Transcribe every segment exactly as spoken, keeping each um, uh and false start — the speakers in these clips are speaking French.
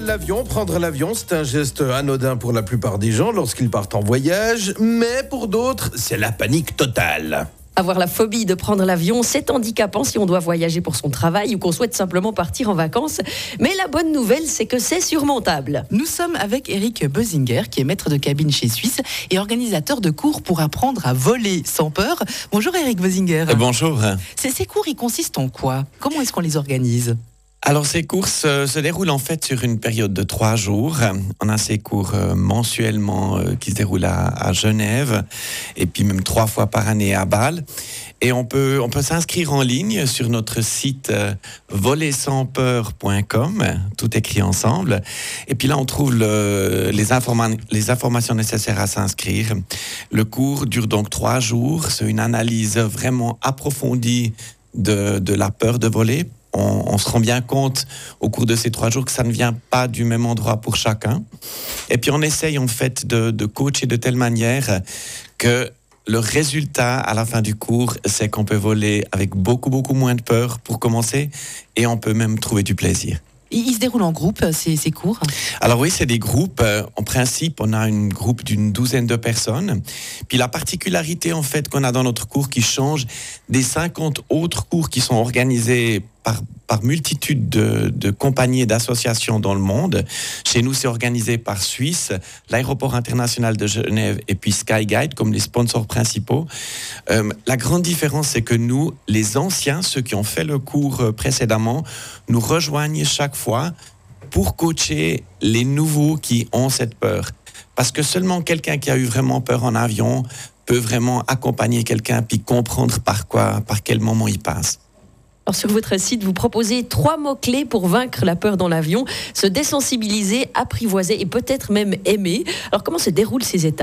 l'avion, prendre l'avion, c'est un geste anodin pour la plupart des gens lorsqu'ils partent en voyage, mais pour d'autres, c'est la panique totale. Avoir la phobie de prendre l'avion, c'est handicapant si on doit voyager pour son travail ou qu'on souhaite simplement partir en vacances. Mais la bonne nouvelle, c'est que c'est surmontable. Nous sommes avec Eric Bösinger, qui est maître de cabine chez Suisse et organisateur de cours pour apprendre à voler sans peur. Bonjour Eric Bösinger. Euh, bonjour. Ces, ces cours, ils consistent en quoi ? Comment est-ce qu'on les organise ? Alors, ces cours se, se déroulent en fait sur une période de trois jours. On a ces cours euh, mensuellement euh, qui se déroulent à, à Genève et puis même trois fois par année à Bâle. Et on peut, on peut s'inscrire en ligne sur notre site euh, voler sans peur point com, tout écrit ensemble. Et puis là, on trouve le, les, informa- les informations nécessaires à s'inscrire. Le cours dure donc trois jours. C'est une analyse vraiment approfondie de, de la peur de voler. On, on se rend bien compte au cours de ces trois jours que ça ne vient pas du même endroit pour chacun. Et puis on essaye en fait de, de coacher de telle manière que le résultat à la fin du cours, c'est qu'on peut voler avec beaucoup, beaucoup moins de peur pour commencer et on peut même trouver du plaisir. Ils se déroulent en groupe, ces, ces cours ? Alors oui, c'est des groupes. En principe, on a un groupe d'une douzaine de personnes. Puis la particularité, en fait, qu'on a dans notre cours qui change des cinquante autres cours qui sont organisés par, par multitude de, de compagnies et d'associations dans le monde. Chez nous, c'est organisé par Suisse, l'aéroport international de Genève et puis Skyguide comme les sponsors principaux. Euh, la grande différence, c'est que nous, les anciens, ceux qui ont fait le cours précédemment, nous rejoignent chaque fois pour coacher les nouveaux qui ont cette peur. Parce que seulement quelqu'un qui a eu vraiment peur en avion peut vraiment accompagner quelqu'un puis comprendre par quoi, par quel moment il passe. Alors sur votre site, vous proposez trois mots-clés pour vaincre la peur dans l'avion, se désensibiliser, apprivoiser et peut-être même aimer. Alors comment se déroulent ces étapes ?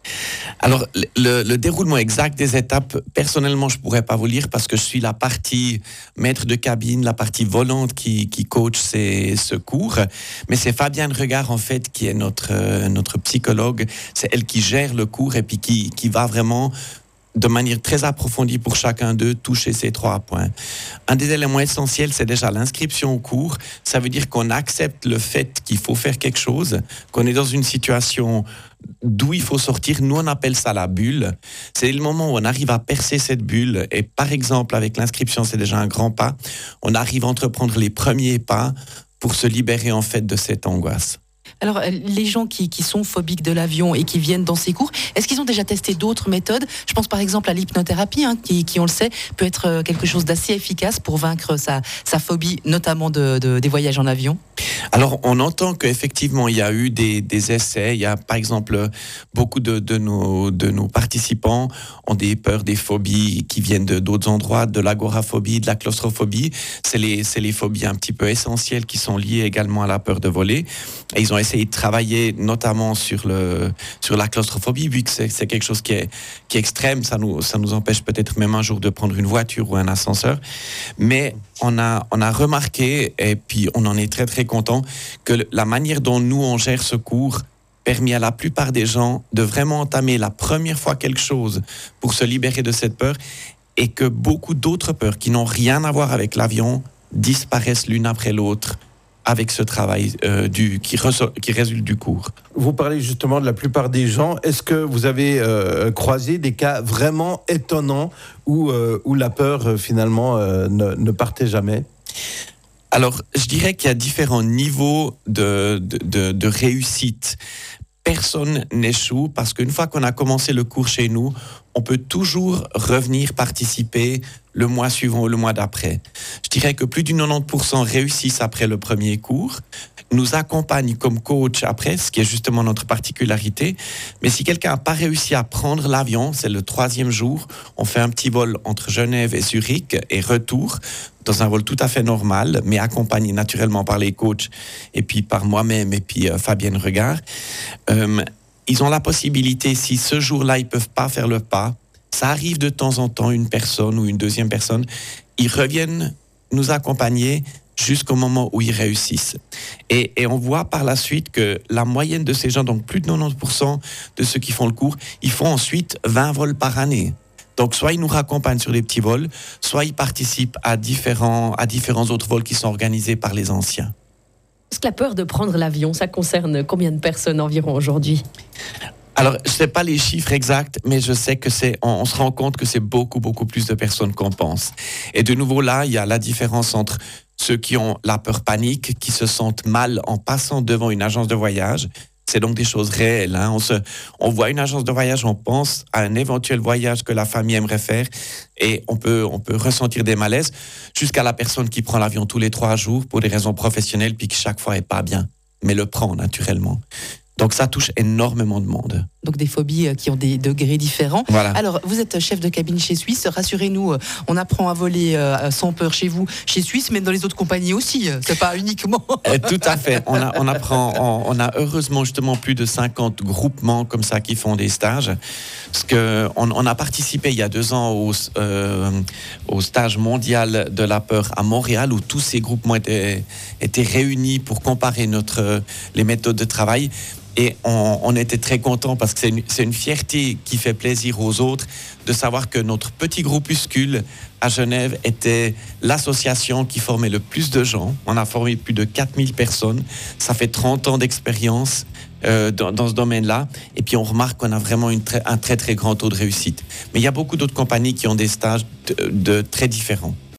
Alors, le, le déroulement exact des étapes, personnellement, je ne pourrais pas vous lire parce que je suis la partie maître de cabine, la partie volante qui, qui coach ces, ce cours. Mais c'est Fabienne Regard, en fait, qui est notre, euh, notre psychologue. C'est elle qui gère le cours et puis qui, qui va vraiment, de manière très approfondie pour chacun d'eux, toucher ces trois points. Un des éléments essentiels, c'est déjà l'inscription au cours. Ça veut dire qu'on accepte le fait qu'il faut faire quelque chose, qu'on est dans une situation d'où il faut sortir. Nous, on appelle ça la bulle. C'est le moment où on arrive à percer cette bulle. Et par exemple, avec l'inscription, c'est déjà un grand pas. On arrive à entreprendre les premiers pas pour se libérer en fait de cette angoisse. Alors, les gens qui, qui sont phobiques de l'avion et qui viennent dans ces cours, est-ce qu'ils ont déjà testé d'autres méthodes ? Je pense par exemple à l'hypnothérapie, hein, qui, qui, on le sait, peut être quelque chose d'assez efficace pour vaincre sa, sa phobie, notamment de, de, des voyages en avion. Alors, on entend qu'effectivement, il y a eu des, des essais. Il y a, par exemple, beaucoup de, de, nos, de nos participants ont des peurs, des phobies qui viennent de, d'autres endroits, de l'agoraphobie, de la claustrophobie. C'est les, c'est les phobies un petit peu essentielles qui sont liées également à la peur de voler. Et ils ont essayé de travailler notamment sur, le, sur la claustrophobie, vu que c'est, c'est quelque chose qui est, qui est extrême. Ça nous, ça nous empêche peut-être même un jour de prendre une voiture ou un ascenseur. Mais on a, on a remarqué, et puis on en est très très content, que la manière dont nous on gère ce cours permet à la plupart des gens de vraiment entamer la première fois quelque chose pour se libérer de cette peur et que beaucoup d'autres peurs qui n'ont rien à voir avec l'avion disparaissent l'une après l'autre avec ce travail euh, du, qui, ressort, qui résulte du cours. Vous parlez justement de la plupart des gens. Est-ce que vous avez euh, croisé des cas vraiment étonnants où, euh, où la peur euh, finalement euh, ne, ne partait jamais ? Alors, je dirais qu'il y a différents niveaux de, de, de, de réussite. Personne n'échoue parce qu'une fois qu'on a commencé le cours chez nous, on peut toujours revenir participer le mois suivant ou le mois d'après. Je dirais que plus de quatre-vingt-dix pour cent réussissent après le premier cours, nous accompagnent comme coach après, ce qui est justement notre particularité. Mais si quelqu'un n'a pas réussi à prendre l'avion, c'est le troisième jour, on fait un petit vol entre Genève et Zurich et retour, dans un vol tout à fait normal, mais accompagné naturellement par les coachs et puis par moi-même et puis euh, Fabienne Regard. Euh, ils ont la possibilité, si ce jour-là, ils ne peuvent pas faire le pas, ça arrive de temps en temps, une personne ou une deuxième personne, ils reviennent nous accompagner jusqu'au moment où ils réussissent. Et, et on voit par la suite que la moyenne de ces gens, donc plus de quatre-vingt-dix pour cent de ceux qui font le cours, ils font ensuite vingt vols par année. Donc, soit ils nous raccompagnent sur des petits vols, soit ils participent à différents, à différents autres vols qui sont organisés par les anciens. Est-ce que la peur de prendre l'avion, ça concerne combien de personnes environ aujourd'hui ? Alors, je ne sais pas les chiffres exacts, mais je sais que c'est, on, on se rend compte que c'est beaucoup, beaucoup plus de personnes qu'on pense. Et de nouveau, là, il y a la différence entre ceux qui ont la peur panique, qui se sentent mal en passant devant une agence de voyage. C'est donc des choses réelles. Hein. On, se, on voit une agence de voyage, on pense à un éventuel voyage que la famille aimerait faire et on peut, on peut ressentir des malaises jusqu'à la personne qui prend l'avion tous les trois jours pour des raisons professionnelles puis qui chaque fois n'est pas bien, mais le prend naturellement. Donc ça touche énormément de monde. Donc des phobies qui ont des degrés différents. Voilà. Alors, vous êtes chef de cabine chez Suisse. Rassurez-nous, on apprend à voler sans peur chez vous, chez Suisse, mais dans les autres compagnies aussi. C'est pas uniquement. Euh, tout à fait. On, a, on apprend. On, on a heureusement justement plus de cinquante groupements comme ça qui font des stages. Parce que on, on a participé il y a deux ans au, euh, au stage mondial de la peur à Montréal, où tous ces groupements étaient, étaient réunis pour comparer notre les méthodes de travail. Et on, on était très contents parce que c'est une, c'est une fierté qui fait plaisir aux autres de savoir que notre petit groupuscule à Genève était l'association qui formait le plus de gens. On a formé plus de quatre mille personnes. Ça fait trente ans d'expérience euh, dans, dans ce domaine-là. Et puis on remarque qu'on a vraiment une très, un très très grand taux de réussite. Mais il y a beaucoup d'autres compagnies qui ont des stages de, de très différents.